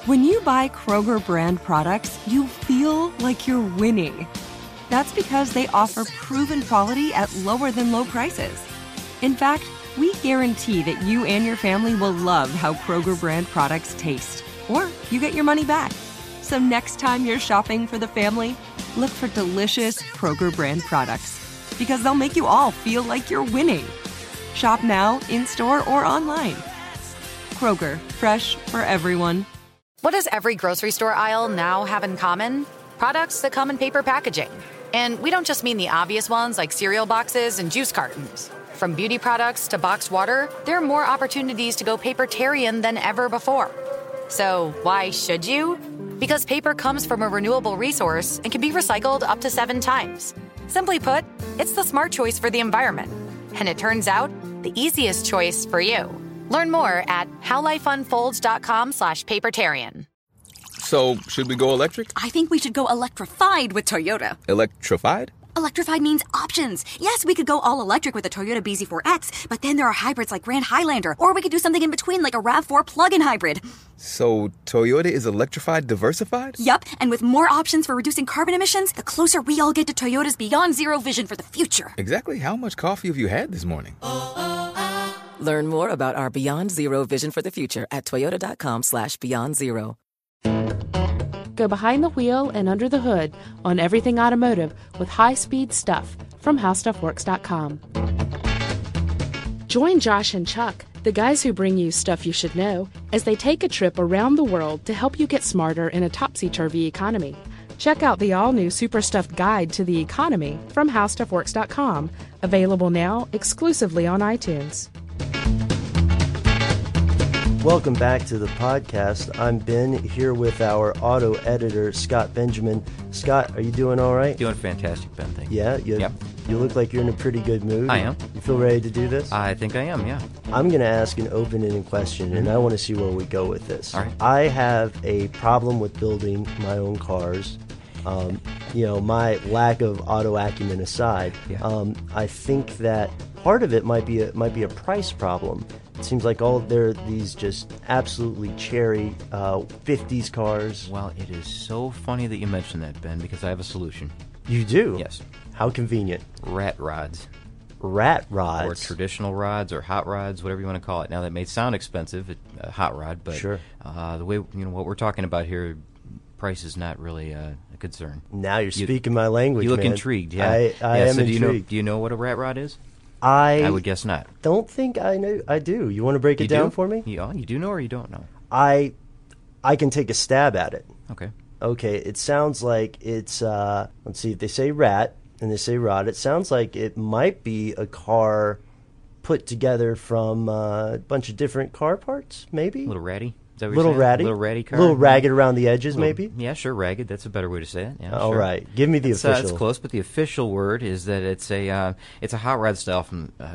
When you buy Kroger brand products, you feel like you're winning. That's because they offer proven quality at lower than low prices. In fact, we guarantee that you and your family will love how Kroger brand products taste, or you get your money back. So next time you're shopping for the family, look for delicious Kroger brand products, because they'll make you all feel like you're winning. Shop now, in-store, or online. Kroger, fresh for everyone. What does every grocery store aisle now have in common? Products that come in paper packaging. And we don't just mean the obvious ones like cereal boxes and juice cartons. From beauty products to boxed water, there are more opportunities to go papertarian than ever before. So why should you? Because paper comes from a renewable resource and can be recycled up to 7 times. Simply put, it's the smart choice for the environment. And it turns out, the easiest choice for you. Learn more at howlifeunfolds.com/papertarian. So, should we go electric? I think we should go electrified with Toyota. Electrified? Electrified means options. Yes, we could go all electric with the Toyota BZ4X, but then there are hybrids like Grand Highlander, or we could do something in between like a RAV4 plug-in hybrid. So, Toyota is electrified diversified? Yup, and with more options for reducing carbon emissions, the closer we all get to Toyota's Beyond Zero vision for the future. Exactly how much coffee have you had this morning? Learn more about our Beyond Zero vision for the future at toyota.com/Beyond Zero. Go behind the wheel and under the hood on everything automotive with high-speed stuff from HowStuffWorks.com. Join Josh and Chuck, the guys who bring you stuff you should know, as they take a trip around the world to help you get smarter in a topsy-turvy economy. Check out the all-new Super Stuffed Guide to the Economy from HowStuffWorks.com, available now exclusively on iTunes. Welcome back to the podcast. I'm Ben, here with our auto editor, Scott Benjamin. Scott, are you doing all right? Doing fantastic, Ben. Thank you. Yeah? Yep. You look like you're in a pretty good mood. I am. You feel ready to do this? I think I am, yeah. I'm going to ask an open-ended question, and I want to see where we go with this. All right. I have a problem with building my own cars. My lack of auto acumen aside, I think that part of it might be a price problem. It seems like there are these just absolutely cherry 50s cars. Well, it is so funny that you mentioned that, Ben, because I have a solution. You do? Yes. How convenient. Rat rods. Rat rods? Or traditional rods or hot rods, whatever you want to call it. Now, that may sound expensive, a hot rod, but sure. The way, what we're talking about here, price is not really a concern. Now you're speaking my language, You look man. intrigued, yeah. I am intrigued. Do you know what a rat rod is? I would guess not. Don't think I know. I do. You want to break it down for me? You do know or you don't know? I can take a stab at it. Okay. Okay, it sounds like it's, let's see, if they say rat and they say rod, it sounds like it might be a car put together from a bunch of different car parts, maybe? A little ratty? Is that what little you're saying? ratty? A little ratty car? A little ragged around the edges, maybe? Yeah, sure, ragged. That's a better way to say it. Yeah, all sure. right. Give me the official. That's close, but the official word is that it's a hot rod style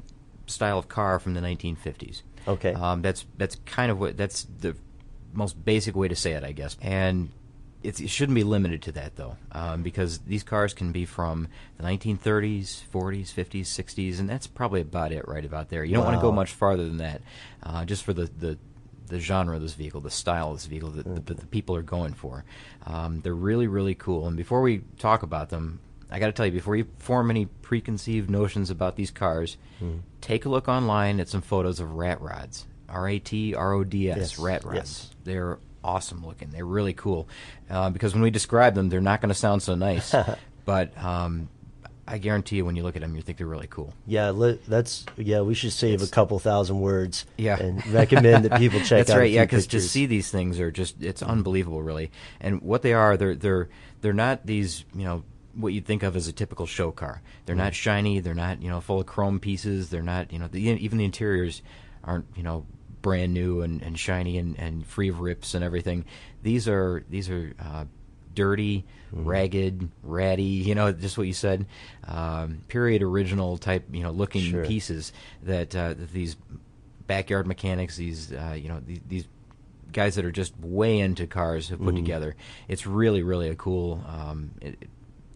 of car from the 1950s. Okay. That's kind of that's the most basic way to say it, I guess. And it shouldn't be limited to that, though, because these cars can be from the 1930s, 40s, 50s, 60s, and that's probably about it right about there. You don't want to go much farther than that, just for the genre of this vehicle, the style of this vehicle that the people are going for. They're really, really cool. And before we talk about them, I got to tell you, before you form any preconceived notions about these cars, take a look online at some photos of rat rods. RATRODS, yes. rat rods. Yes. They're awesome looking. They're really cool. Because when we describe them, they're not going to sound so nice. But I guarantee you, when you look at them, you think they're really cool. Yeah, we should save a couple thousand words. Yeah. And recommend that people check That's out. right. Yeah, because to see these things are it's unbelievable, really. And what they are, they're not these what you'd think of as a typical show car. They're not shiny. They're not full of chrome pieces. They're not even the interiors aren't brand new and shiny and free of rips and everything. These are dirty, ragged, ratty, just what you said, period original type, looking sure. pieces that these backyard mechanics, these guys that are just way into cars have put together. It's really, really a cool.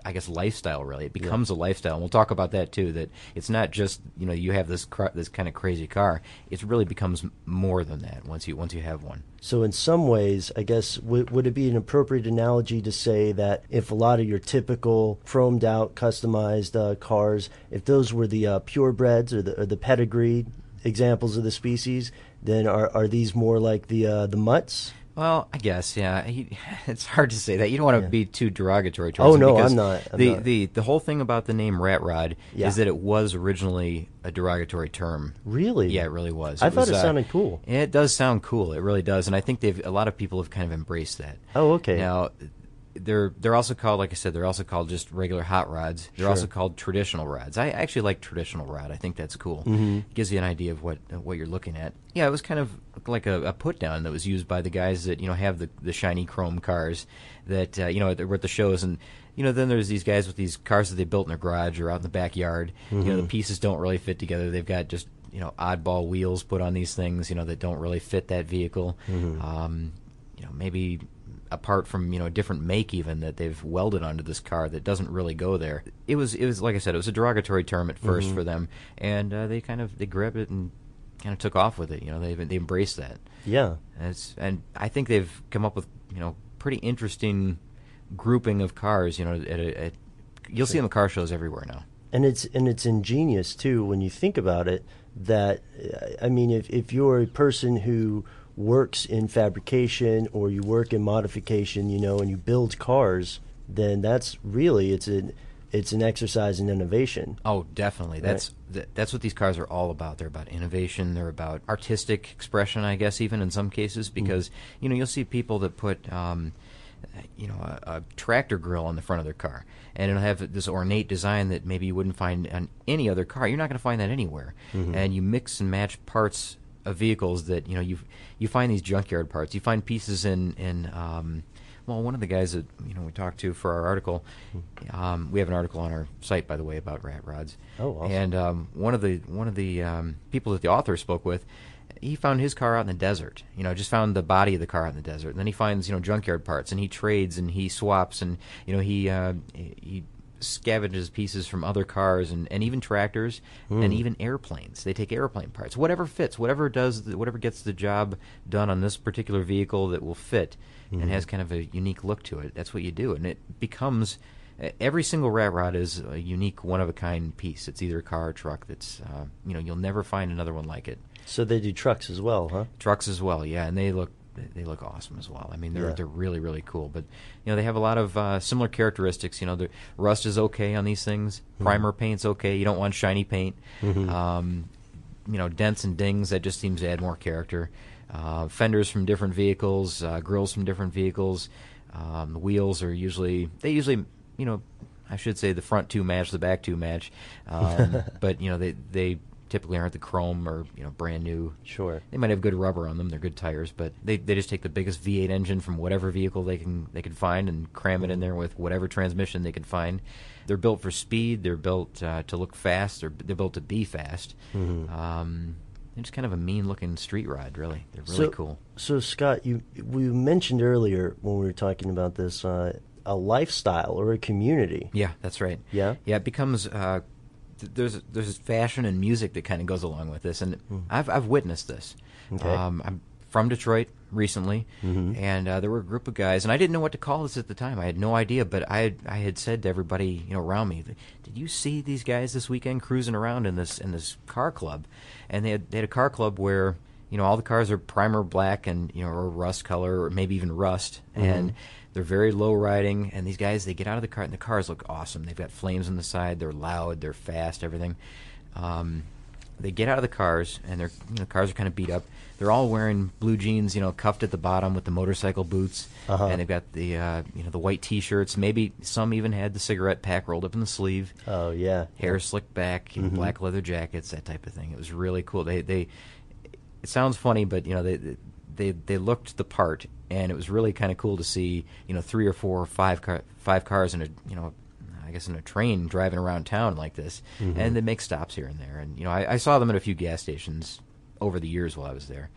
I guess, lifestyle, really. It becomes a lifestyle, and we'll talk about that, too, that it's not just, you have this kind of crazy car. It really becomes more than that once you have one. So in some ways, I guess, would it be an appropriate analogy to say that if a lot of your typical chromed out, customized cars, if those were the purebreds or the pedigreed examples of the species, then are these more like the mutts? Well, I guess, yeah. It's hard to say that. You don't want to be too derogatory towards Oh, them, no, because I'm not. The whole thing about the name Rat Rod is that it was originally a derogatory term. Really? Yeah, it really was. I thought it sounded cool. It does sound cool. It really does, and I think a lot of people have kind of embraced that. Oh, okay. Now, they're also called, like I said, they're also called just regular hot rods. They're also called traditional rods. I actually like traditional rod. I think that's cool. It gives you an idea of what you're looking at. Yeah, it was kind of like a put down that was used by the guys that have the shiny chrome cars that were at the shows, and then there's these guys with these cars that they built in their garage or out in the backyard. The pieces don't really fit together. They've got just oddball wheels put on these things that don't really fit that vehicle. Maybe apart from a different make even that they've welded onto this car that doesn't really go there. It was like I said, it was a derogatory term at first for them, and they grabbed it and kind of took off with it. They embraced that. Yeah, and I think they've come up with pretty interesting grouping of cars. You'll see them at car shows everywhere now. And it's ingenious too when you think about it. That I mean, if you're a person who works in fabrication or you work in modification, and you build cars, then that's really it's an exercise in innovation. Oh, definitely. Right. That's what these cars are all about. They're about innovation. They're about artistic expression, I guess, even in some cases, because you'll see people that put a tractor grill on the front of their car, and it'll have this ornate design that maybe you wouldn't find on any other car. You're not going to find that anywhere. And you mix and match parts of vehicles that you find these junkyard parts. You find pieces in one of the guys that we talked to for our article. We have an article on our site, by the way, about rat rods. Oh, awesome. And one of the people that the author spoke with, he found his car out in the desert. Just found the body of the car out in the desert. And then he finds junkyard parts, and he trades and he swaps, and he scavenges pieces from other cars and even tractors and even airplanes. They take airplane parts, whatever fits, whatever gets the job done on this particular vehicle that will fit and has kind of a unique look to it. That's what you do, and it becomes every single rat rod is a unique, one of a kind piece. It's either a car or truck that's you'll never find another one like it. So they do trucks as well, huh? Trucks as well, yeah, and they look awesome as well. I mean, they're really, really cool. But they have a lot of similar characteristics. The rust is okay on these things. Primer paint's okay. You don't want shiny paint. Dents and dings, that just seems to add more character. Fenders from different vehicles, grills from different vehicles. The wheels are usually I should say the front two match, the back two match. But they typically aren't the chrome or brand new. Sure. They might have good rubber on them. They're good tires, but they just take the biggest V8 engine from whatever vehicle they can find and cram it in there with whatever transmission they can find. They're built for speed. They're built to look fast. They're built to be fast. They're just kind of a mean-looking street rod, really. They're really cool. So, Scott, we mentioned earlier when we were talking about this a lifestyle or a community. Yeah, that's right. Yeah? Yeah, it becomes... There's fashion and music that kind of goes along with this, and I've witnessed this. Okay. I'm from Detroit recently, and there were a group of guys, and I didn't know what to call this at the time. I had no idea, but I had said to everybody around me, "Did you see these guys this weekend cruising around in this car club?" And they had a car club where all the cars are primer black and or rust color or maybe even rust, and they're very low riding, and these guys, they get out of the car, and the cars look awesome. They've got flames on the side. They're loud. They're fast. Everything. They get out of the cars, and their cars are kind of beat up. They're all wearing blue jeans, cuffed at the bottom with the motorcycle boots, and they've got the the white T-shirts. Maybe some even had the cigarette pack rolled up in the sleeve. Oh yeah, hair slicked back, black leather jackets, that type of thing. It was really cool. It sounds funny, but they looked the part. And it was really kind of cool to see, 3 or 4 or 5 cars in a train driving around town like this, and they make stops here and there. And I saw them at a few gas stations over the years while I was there,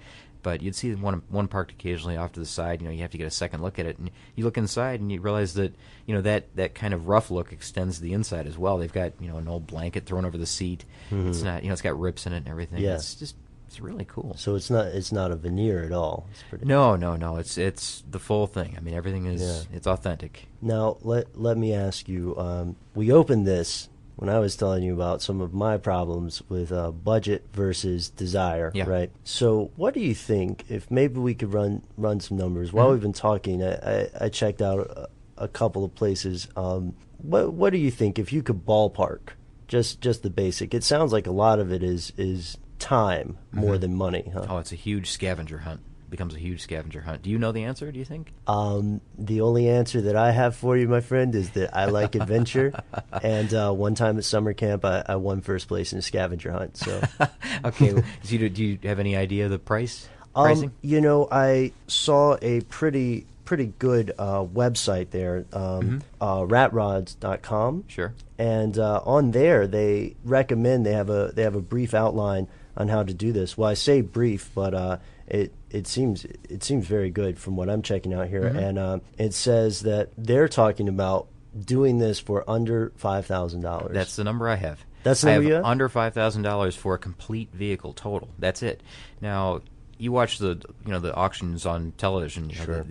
but you'd see one parked occasionally off to the side. You have to get a second look at it, and you look inside and you realize that that kind of rough look extends to the inside as well. They've got an old blanket thrown over the seat. Mm-hmm. It's not it's got rips in it and everything. Yeah. It's really cool. So it's not a veneer at all. It's pretty No. It's the full thing. I mean, everything is it's authentic. Now let me ask you. We opened this when I was telling you about some of my problems with budget versus desire, right? So what do you think, if maybe we could run some numbers? While we've been talking, I checked out a couple of places. What do you think, if you could ballpark, just the basic? It sounds like a lot of it is time more than money, huh? Oh, it's a huge scavenger hunt. Becomes a huge scavenger hunt. Do you know the answer, do you think? The only answer that I have for you, my friend, is that I like adventure. And one time at summer camp, I won first place in a scavenger hunt. So, okay. Do you have any idea of the pricing? I saw a pretty good website there, ratrods.com. Sure. And on there, they recommend, they have a brief outline on how to do this. Well, I say brief, but it seems very good from what I'm checking out here. Mm-hmm. And it says that they're talking about doing this for under $5,000. That's the number I have. That's the number you have? Under $5,000 for a complete vehicle total. That's it. Now, you watch the auctions on television. Sure.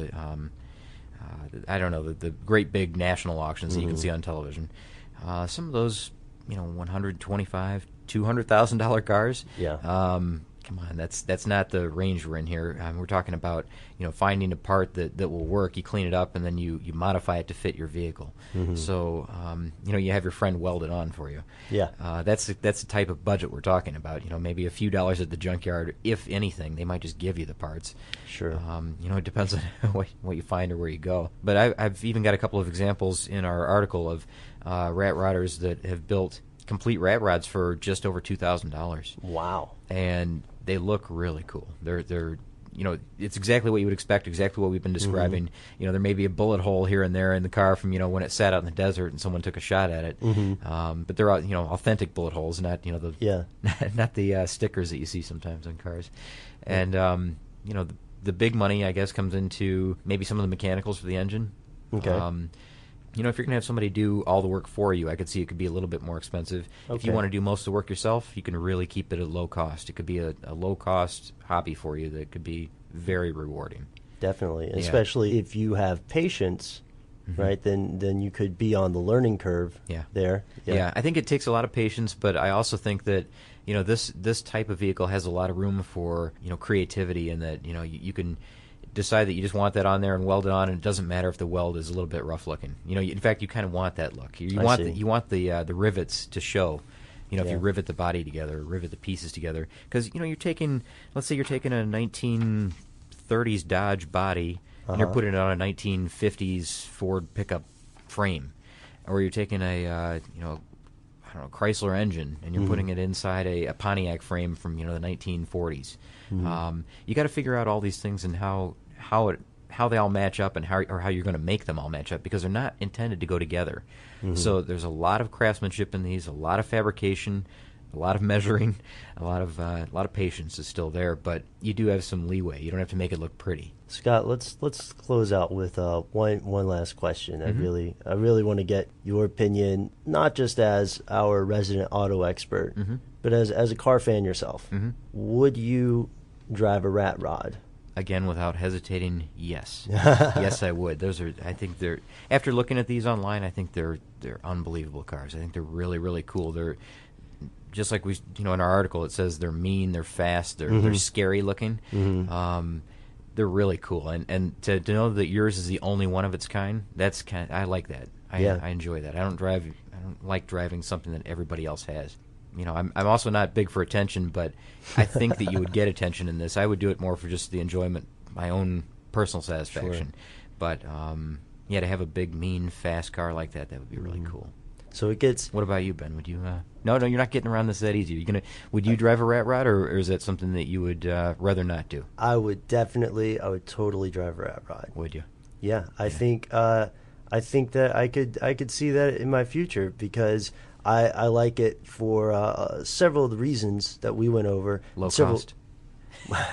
I don't know, the great big national auctions that you can see on television. Some of those, $125,000, $200,000 cars. Yeah. Come on, that's not the range we're in here. We're talking about finding a part that will work. You clean it up and then you modify it to fit your vehicle. Mm-hmm. So you have your friend weld it on for you. Yeah. That's the type of budget we're talking about. Maybe a few dollars at the junkyard, if anything. They might just give you the parts. Sure. It depends on what you find or where you go. But I've even got a couple of examples in our article of rat rodders that have built complete rat rods for just over $2,000. Wow. And they look really cool. They're it's exactly what you would expect, exactly what we've been describing. Mm-hmm. There may be a bullet hole here and there in the car from when it sat out in the desert and someone took a shot at it. Mm-hmm. But they're authentic bullet holes, not not the stickers that you see sometimes on cars. And the big money, I guess, comes into maybe some of the mechanicals for the engine. Okay. If you're going to have somebody do all the work for you, I could see it could be a little bit more expensive. Okay. If you want to do most of the work yourself, you can really keep it at low cost. It could be a low-cost hobby for you that could be very rewarding. Definitely, especially if you have patience, right? Then you could be on the learning curve there. Yeah, I think it takes a lot of patience, but I also think that this type of vehicle has a lot of room for creativity, and that you can decide that you just want that on there and weld it on, and it doesn't matter if the weld is a little bit rough looking. In fact, you kind of want that look. You want the rivets to show. If you rivet the body together, rivet the pieces together, because let's say you're taking a 1930s Dodge body and you're putting it on a 1950s Ford pickup frame, or you're taking a Chrysler engine and you're putting it inside a Pontiac frame from the 1940s. You got to figure out all these things and how they all match up, and how you're going to make them all match up, because they're not intended to go together. So there's a lot of craftsmanship in these, a lot of fabrication, a lot of measuring, a lot of patience is still there, but you do have some leeway. You don't have to make it look pretty. Scott, let's close out with one last question. I really want to get your opinion, not just as our resident auto expert, but as a car fan yourself. Would you drive a rat rod? Again, without hesitating, yes. Yes, I would. After looking at these online, I think they're unbelievable cars. I think they're really, really cool. They're just like we, in our article, it says they're mean, they're fast, they're scary looking. They're really cool, and to know that yours is the only one of its kind, I like that. I enjoy that. I don't like driving something that everybody else has. I'm also not big for attention, but I think that you would get attention in this. I would do it more for just the enjoyment, my own personal satisfaction. Sure. But to have a big, mean, fast car like that would be really cool. So it gets. What about you, Ben? Would you? No, you're not getting around this that easy. Would you drive a rat rod, or is that something that you would rather not do? I would totally drive a rat rod. Would you? Yeah, I think that I could see that in my future, because I like it for several of the reasons that we went over. Low cost.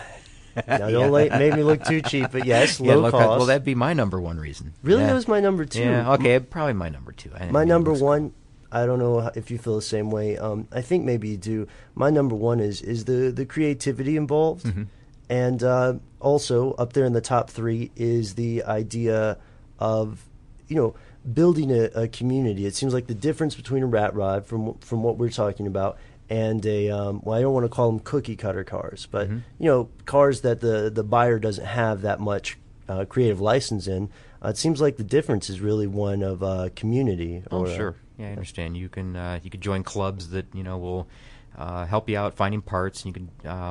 Now, don't make me look too cheap, but yes, low cost. Well, that'd be my number one reason. Really? Yeah. That was my number two. Yeah, okay, probably my number two. My number one, I don't know if you feel the same way. I think maybe you do. My number one is the creativity involved. Mm-hmm. And also, up there in the top three is the idea of, building a community. It seems like the difference between a rat rod, from what we're talking about, and I don't want to call them cookie cutter cars, but cars that the buyer doesn't have that much creative license in. It seems like the difference is really one of community. Sure. Yeah, I understand. You could join clubs that will help you out finding parts. And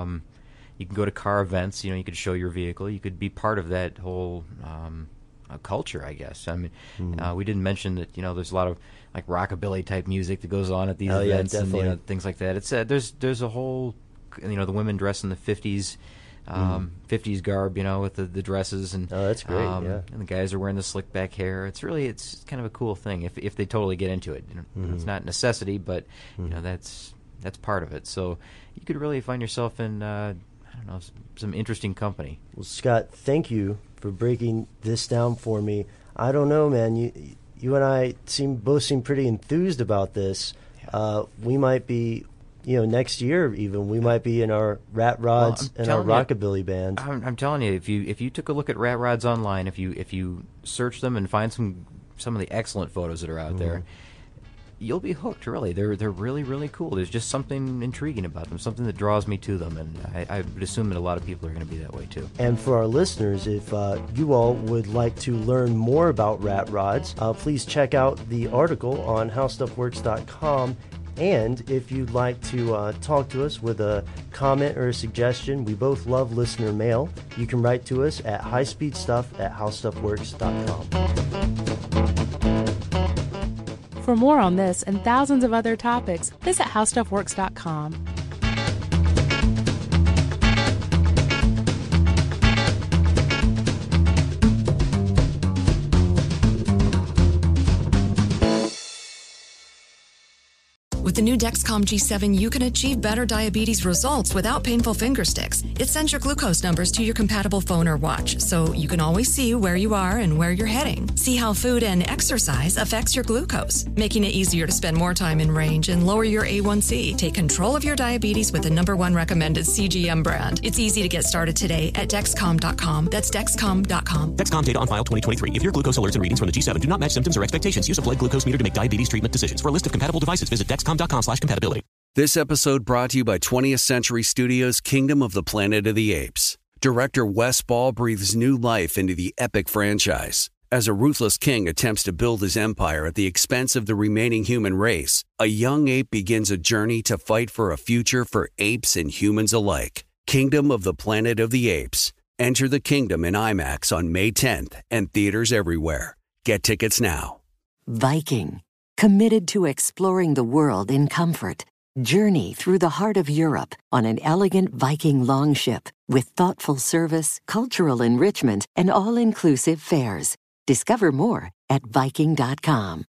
you can go to car events. You could show your vehicle. You could be part of that whole culture, I guess. I mean, we didn't mention that there's a lot of like rockabilly type music that goes on at these events and things like that. It's there's a whole the women dress in the 50s. 50s garb, with the dresses and that's great. Yeah, and the guys are wearing the slick back hair. It's kind of a cool thing if they totally get into it. It's not a necessity, but that's part of it. So you could really find yourself in some interesting company. Well, Scott, thank you for breaking this down for me. I don't know, man. You and I both seem pretty enthused about this. Yeah. We might be. Next year even we might be in our rat rods and our rockabilly band. I'm telling you, if you took a look at rat rods online, if you search them and find some of the excellent photos that are out there, you'll be hooked. Really, they're really, really cool. There's just something intriguing about them, something that draws me to them, and I would assume that a lot of people are going to be that way too. And for our listeners, if you all would like to learn more about rat rods, please check out the article on HowStuffWorks.com. And if you'd like to talk to us with a comment or a suggestion, we both love listener mail. You can write to us at highspeedstuff@howstuffworks.com. For more on this and thousands of other topics, visit howstuffworks.com. With the new Dexcom G7, you can achieve better diabetes results without painful finger sticks. It sends your glucose numbers to your compatible phone or watch, so you can always see where you are and where you're heading. See how food and exercise affects your glucose, making it easier to spend more time in range and lower your A1C. Take control of your diabetes with the #1 recommended CGM brand. It's easy to get started today at Dexcom.com. That's Dexcom.com. Dexcom data on file 2023. If your glucose alerts and readings from the G7 do not match symptoms or expectations, use a blood glucose meter to make diabetes treatment decisions. For a list of compatible devices, visit Dexcom.com/compatibility. This episode brought to you by 20th Century Studios' Kingdom of the Planet of the Apes. Director Wes Ball breathes new life into the epic franchise. As a ruthless king attempts to build his empire at the expense of the remaining human race, a young ape begins a journey to fight for a future for apes and humans alike. Kingdom of the Planet of the Apes. Enter the kingdom in IMAX on May 10th and theaters everywhere. Get tickets now. Viking, committed to exploring the world in comfort. Journey through the heart of Europe on an elegant Viking longship with thoughtful service, cultural enrichment, and all-inclusive fares. Discover more at Viking.com.